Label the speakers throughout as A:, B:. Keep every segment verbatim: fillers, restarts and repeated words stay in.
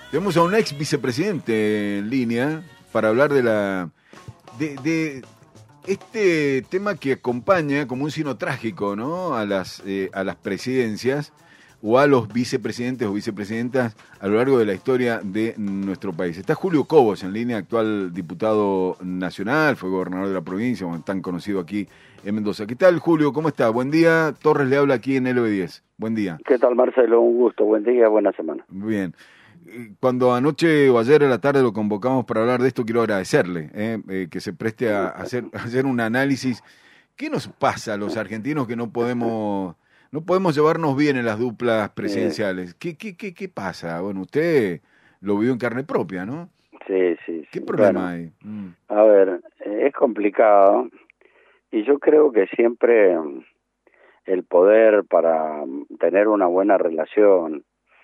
A: Tenemos a un ex vicepresidente en línea para hablar de la de, de este tema que acompaña como un signo trágico, ¿no? A las eh, a las presidencias o a los vicepresidentes o vicepresidentas a lo largo de la historia de nuestro país. Está Julio Cobos en línea, actual diputado nacional, fue gobernador de la provincia, bueno, tan conocido aquí en Mendoza. ¿Qué tal, Julio? ¿Cómo está? Buen día. Torres le habla aquí en L B diez. Buen día.
B: ¿Qué tal, Marcelo? Un gusto. Buen día, buena semana.
A: Muy bien. Cuando anoche o ayer a la tarde lo convocamos para hablar de esto, quiero agradecerle eh, eh, que se preste a hacer, a hacer un análisis. ¿Qué nos pasa a los argentinos que no podemos no podemos llevarnos bien en las duplas presidenciales? ¿Qué, qué, qué, qué pasa? Bueno, usted lo vivió en carne propia, ¿no?
B: Sí, sí.
A: ¿Qué
B: sí.
A: problema
B: bueno,
A: hay? Mm.
B: A ver, es complicado y yo creo que siempre el poder para tener una buena relación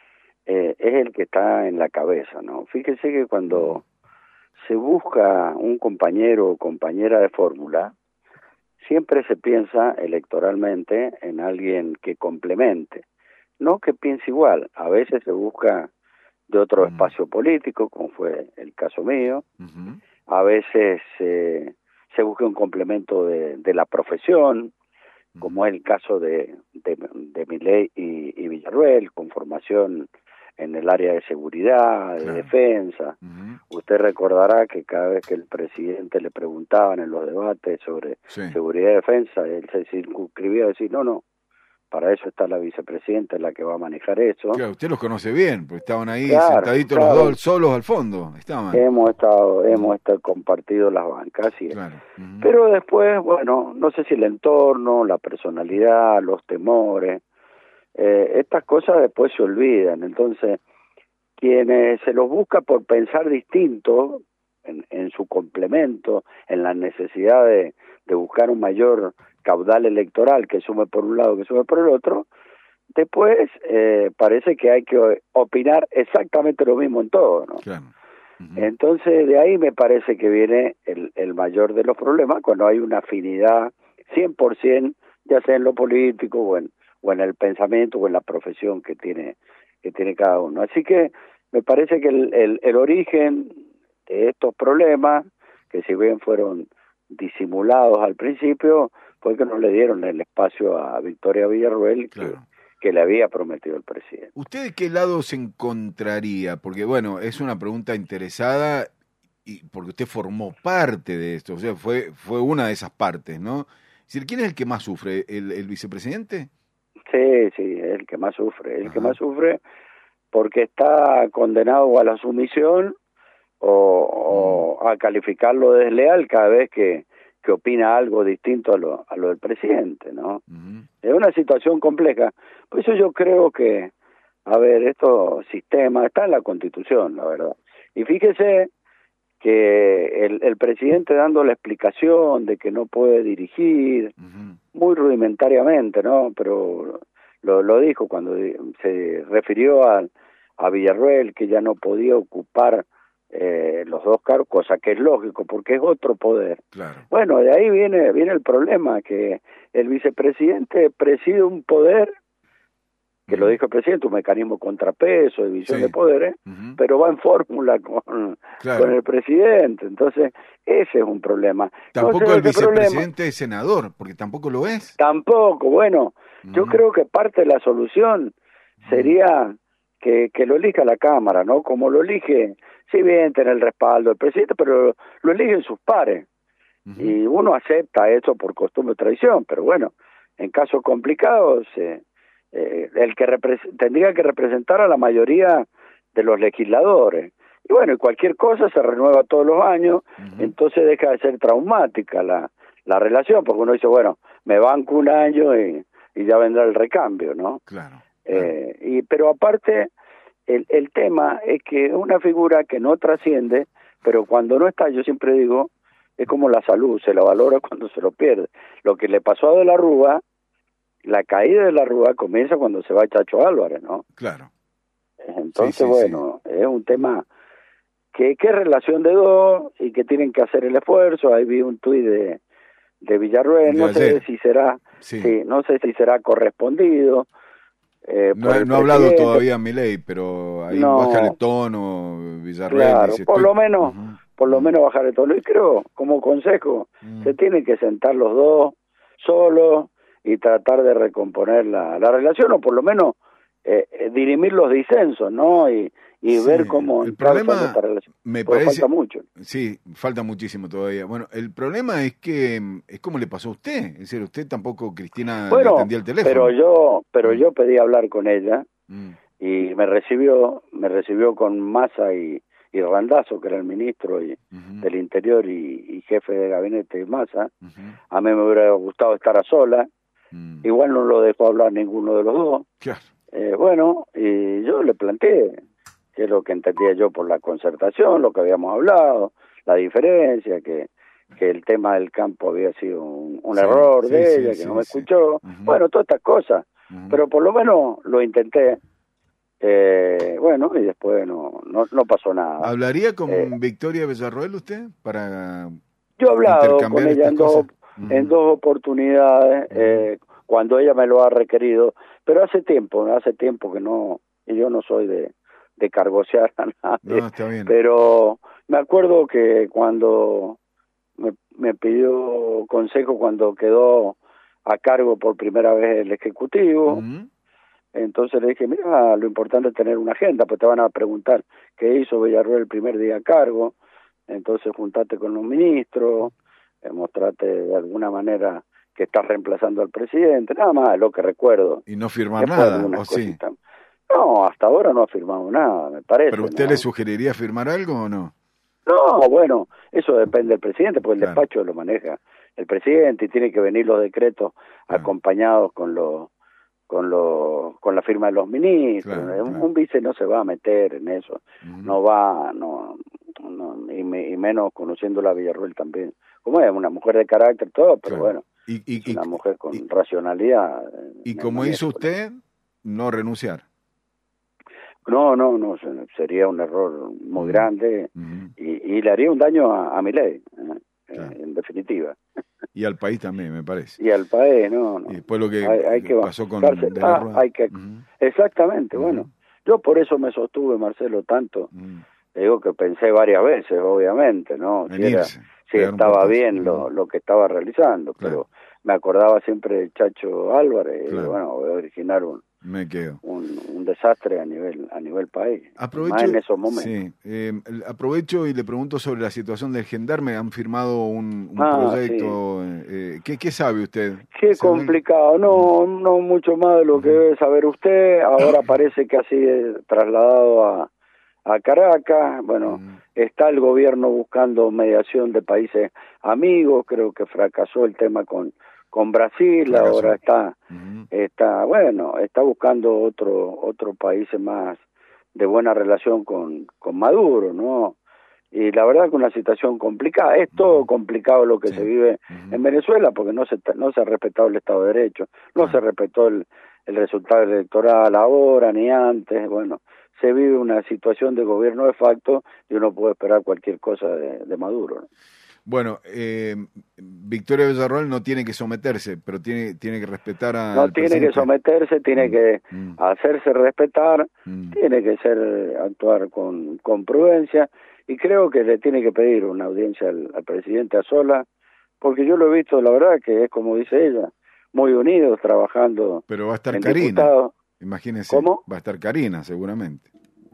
B: Eh, es el que está en la cabeza, ¿no? Fíjese que cuando se busca un compañero o compañera de fórmula, siempre se piensa electoralmente en alguien que complemente, no que piense igual. A veces se busca de otro
A: Mm.
B: espacio político, como fue el caso mío.
A: Uh-huh.
B: A veces eh, se busca un complemento de, de la profesión, como
A: Uh-huh.
B: es el caso de, de, de Milei y, y Villarruel, con formación en el área de seguridad, de
A: Claro.
B: defensa.
A: Uh-huh.
B: Usted recordará que cada vez que el presidente le preguntaban en los debates sobre
A: Sí.
B: seguridad y defensa, él se circunscribía a decir, no, no, para eso está la vicepresidenta, es la que va a manejar eso.
A: Claro, usted los conoce bien, porque estaban ahí
B: Claro,
A: sentaditos
B: claro.
A: los dos, solos al fondo, estaban.
B: Hemos estado,
A: Uh-huh.
B: hemos estado compartido las bancas, y
A: Claro. Uh-huh.
B: pero después, bueno, no sé si el entorno, la personalidad, los temores, eh, estas cosas después se olvidan. Entonces, quienes se los busca por pensar distinto en, en su complemento, en la necesidad de, de buscar un mayor caudal electoral que sume por un lado, que sume por el otro, después eh, parece que hay que opinar exactamente lo mismo en todo, ¿no?
A: Claro. Uh-huh.
B: Entonces, de ahí me parece que viene el, el mayor de los problemas, cuando hay una afinidad cien por ciento, ya sea en lo político o en, o en el pensamiento o en la profesión que tiene que tiene cada uno. Así que me parece que el, el, el origen de estos problemas, que si bien fueron disimulados al principio, fue que no le dieron el espacio a Victoria Villarruel,
A: Claro.
B: que, que le había prometido el presidente.
A: ¿Usted de qué lado se encontraría? Porque, bueno, es una pregunta interesada y porque usted formó parte de esto, o sea, fue fue una de esas partes, ¿no? Es decir, ¿quién es el que más sufre? ¿El, el vicepresidente?
B: Sí, sí, es el que más sufre, el
A: Ajá.
B: que más sufre porque está condenado a la sumisión o, o a calificarlo de desleal cada vez que, que opina algo distinto a lo, a lo del presidente, ¿no?
A: Uh-huh.
B: Es una situación compleja. Por eso yo creo que, a ver, estos sistemas, está en la Constitución, la verdad. Y fíjese que el, el presidente dando la explicación de que no puede dirigir,
A: Uh-huh.
B: muy rudimentariamente, ¿no? Pero lo, lo dijo cuando se refirió a, a Villarruel, que ya no podía ocupar eh, los dos cargos, cosa que es lógico, porque es otro poder.
A: Claro.
B: Bueno, de ahí viene viene el problema, que el vicepresidente preside un poder, que
A: Uh-huh.
B: lo dijo el presidente, un mecanismo contrapeso, división
A: Sí.
B: de poderes,
A: Uh-huh.
B: pero va en fórmula con,
A: Claro.
B: con el presidente. Entonces, ese es un problema.
A: Tampoco
B: No sé
A: el
B: ese problema.
A: vicepresidente es senador, porque tampoco lo es.
B: Tampoco, bueno,
A: Uh-huh.
B: yo creo que parte de la solución sería que, que lo elija la Cámara, ¿no? Como lo elige, si bien tiene el respaldo del presidente, pero lo eligen sus pares.
A: Uh-huh.
B: Y uno acepta eso por costumbre o tradición, pero bueno, en casos complicados, eh, eh, el que repre- tendría que representar a la mayoría de los legisladores. Y bueno, y cualquier cosa se renueva todos los años,
A: Uh-huh.
B: entonces deja de ser traumática la, la relación, porque uno dice, bueno, me banco un año y, y ya vendrá el recambio, ¿no?
A: Claro. Claro.
B: Eh, y pero aparte, el, el tema es que es una figura que no trasciende, pero cuando no está, yo siempre digo, es como la salud, se la valora cuando se lo pierde. Lo que le pasó a De la Rúa, la caída de la Rúa comienza cuando se va Chacho Álvarez, ¿no?
A: Claro.
B: Entonces,
A: Sí, sí,
B: bueno, sí. Es un tema que, que es relación de dos y que tienen que hacer el esfuerzo. Ahí vi un tuit de, de Villarruel,
A: De
B: no
A: ayer.
B: sé si será,
A: Sí.
B: sí, no sé si será correspondido, Eh,
A: no,
B: por
A: no ha hablado
B: presidente.
A: todavía Milei, pero ahí
B: No,
A: baja el tono, Villarroel
B: claro,
A: dice,
B: por
A: estoy...
B: lo menos,
A: uh-huh.
B: por lo
A: uh-huh.
B: menos bajar el tono. Y creo, como consejo,
A: uh-huh.
B: se tienen que sentar los dos solos y tratar de recomponer la, la relación, o por lo menos eh, eh, dirimir los disensos, ¿no? Y, y
A: Sí,
B: ver cómo
A: el problema
B: esta relación.
A: me
B: Porque
A: parece,
B: falta mucho.
A: sí, falta muchísimo todavía. Bueno, el problema es que mm, es como le pasó a usted, es decir, usted tampoco, Cristina, le
B: Bueno,
A: atendía el teléfono.
B: pero yo, pero
A: Mm.
B: yo pedí hablar con ella
A: Mm.
B: y me recibió, me recibió con Massa y, y Randazzo, que era el ministro y,
A: Uh-huh.
B: del Interior y, y jefe de gabinete de Massa.
A: Uh-huh.
B: A mí me hubiera gustado estar a sola.
A: Mm.
B: Igual no lo dejó hablar ninguno de los dos.
A: Claro.
B: Eh, bueno, y yo le planteé qué es lo que entendía yo por la concertación, lo que habíamos hablado, la diferencia, que, que el tema del campo había sido un, un
A: Sí,
B: error
A: sí,
B: de
A: sí,
B: ella, que
A: sí,
B: no me
A: sí.
B: escuchó.
A: Uh-huh.
B: Bueno, todas estas cosas.
A: Uh-huh.
B: Pero por lo menos lo intenté. Eh, bueno, y después no, no, no pasó nada.
A: ¿Hablaría con
B: Eh,
A: Victoria Villarroel usted para
B: yo he hablado con
A: intercambiar
B: ella
A: estas
B: en dos,
A: cosas? Uh-huh.
B: en dos oportunidades,
A: Uh-huh.
B: eh, cuando ella me lo ha requerido, pero hace tiempo, hace tiempo que no, y yo no soy de, de cargosear a nadie,
A: No, está bien.
B: pero me acuerdo que cuando me, me pidió consejo cuando quedó a cargo por primera vez el Ejecutivo,
A: Uh-huh.
B: entonces le dije, mira, lo importante es tener una agenda, pues te van a preguntar qué hizo Villarroel el primer día a cargo, entonces juntate con los ministros, eh, mostrate de alguna manera que estás reemplazando al presidente, nada más, lo que recuerdo.
A: Y no firmar
B: Después
A: nada,
B: algunas
A: ¿o sí?
B: cositas. No, hasta ahora no ha firmado nada, me parece.
A: ¿Pero usted
B: ¿no?
A: le sugeriría firmar algo o no?
B: No, bueno, eso depende del presidente, porque el
A: Claro.
B: despacho lo maneja el presidente y tiene que venir los decretos
A: Claro.
B: acompañados con los con los con la firma de los ministros.
A: Claro,
B: un,
A: claro.
B: un vice no se va a meter en eso,
A: Uh-huh.
B: no va, no, no y, me, y menos conociéndola a Villarroel también. Como es una mujer de carácter todo, pero
A: Claro.
B: bueno,
A: Y, y,
B: es una
A: y,
B: mujer con
A: y,
B: racionalidad.
A: y
B: en el
A: como hizo
B: manejo,
A: usted, no renunciar.
B: No, no, no, se- sería un error muy
A: Uh-huh.
B: grande
A: Uh-huh.
B: y, y le haría un daño a, a mi ley, ¿eh?
A: Claro.
B: Eh, en definitiva.
A: Y al país también, me parece.
B: Y al país, no, no.
A: Y después lo que
B: hay, hay que
A: pasó con
B: bajarse.
A: De la
B: Ah,
A: Rueda.
B: hay que,
A: Uh-huh.
B: exactamente,
A: Uh-huh.
B: bueno. Yo por eso me sostuve, Marcelo, tanto.
A: Uh-huh.
B: Te digo que pensé varias veces, obviamente, ¿no? Si, era,
A: Venirse,
B: si
A: pegar un
B: estaba
A: portazo.
B: bien lo,
A: Uh-huh.
B: lo que estaba realizando,
A: Claro.
B: pero me acordaba siempre del Chacho Álvarez,
A: Claro.
B: y bueno, voy a originar un,
A: Me quedo.
B: un, un desastre a nivel a nivel país,
A: Aprovecho,
B: más en esos momentos.
A: sí, eh, aprovecho y le pregunto sobre la situación del gendarme. Han firmado un, un
B: Ah,
A: proyecto. Eh, ¿qué, ¿Qué sabe usted?
B: Qué
A: ¿Sabe?
B: complicado, no, no mucho más de lo que
A: Ujú.
B: debe saber usted. Ahora parece que ha sido trasladado a, a Caracas. Bueno,
A: Ujú.
B: está el gobierno buscando mediación de países amigos. Creo que fracasó el tema con con Brasil.
A: Fracasó.
B: Ahora está
A: Ujú.
B: está bueno, está buscando otro otro país más de buena relación con con Maduro, ¿no? Y la verdad que una situación complicada, es todo
A: Ujú.
B: complicado lo que
A: Sí.
B: se vive
A: Ujú.
B: en Venezuela, porque no se no se ha respetado el Estado de Derecho, no
A: Claro.
B: se respetó el, el resultado electoral ahora ni antes, bueno, se vive una situación de gobierno de facto y uno puede esperar cualquier cosa de, de Maduro, ¿no?
A: Bueno, eh, Victoria Villarroel no tiene que someterse, pero tiene tiene que respetar a,
B: No
A: al
B: tiene
A: presidente.
B: que someterse, tiene
A: Mm,
B: que
A: mm,
B: hacerse respetar,
A: mm.
B: tiene que ser actuar con, con prudencia y creo que le tiene que pedir una audiencia al, al presidente a sola, porque yo lo he visto, la verdad que es como dice ella, muy unidos trabajando
A: Pero va a estar
B: en
A: Karina,
B: diputados.
A: imagínese.
B: ¿Cómo?
A: Va a estar Karina, seguramente.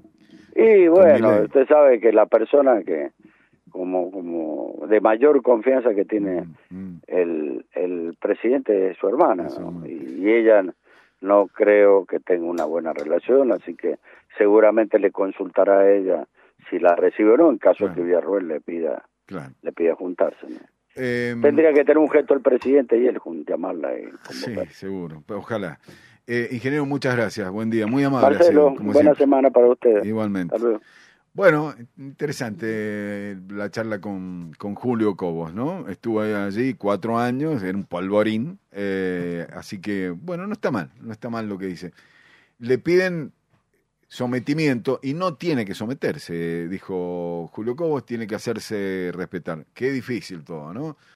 B: Y
A: Con
B: bueno,
A: Milei.
B: usted sabe que la persona que como como de mayor confianza que tiene
A: Mm, mm.
B: el el presidente es su hermana,
A: Es su
B: ¿no?
A: hermana.
B: Y, y ella no creo que tenga una buena relación, así que seguramente le consultará a ella si la recibe o no, en caso
A: Claro.
B: que Villarroel le pida
A: Claro.
B: le pida juntarse, ¿no?
A: Eh,
B: Tendría que tener un gesto el presidente y él jun- llamarla y
A: sí,
B: convocar.
A: seguro. Ojalá. Eh, ingeniero, muchas gracias. Buen día. Muy amable. ha
B: Marcelo,
A: sido, como
B: buena
A: siempre.
B: semana para ustedes.
A: Igualmente.
B: Hasta luego.
A: Bueno, interesante eh, la charla con, con Julio Cobos, ¿no? Estuvo allí cuatro años, era un polvorín, eh, así que, bueno, no está mal, no está mal lo que dice. Le piden sometimiento y no tiene que someterse, dijo Julio Cobos, tiene que hacerse respetar. Qué difícil todo, ¿no?